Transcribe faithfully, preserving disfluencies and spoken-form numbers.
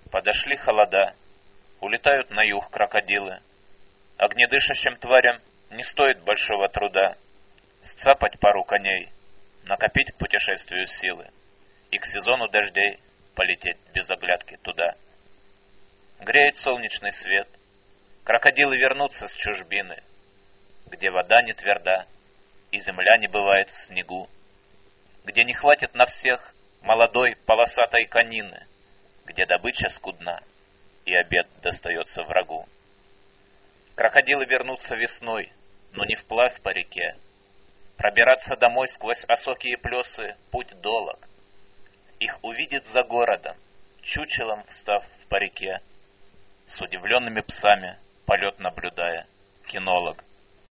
Подошли холода, улетают на юг крокодилы. Огнедышащим тварям не стоит большого труда сцапать пару коней, накопить к путешествию силы и к сезону дождей полететь без оглядки туда. Греет солнечный свет, крокодилы вернутся с чужбины, где вода не тверда и земля не бывает в снегу, где не хватит на всех молодой полосатой конины, где добыча скудна и обед достается врагу. Крокодилы вернутся весной, но не вплавь по реке. Пробираться домой сквозь осоки и плесы путь долог. Их увидит за городом, чучелом встав в парике, с удивленными псами полет наблюдая кинолог.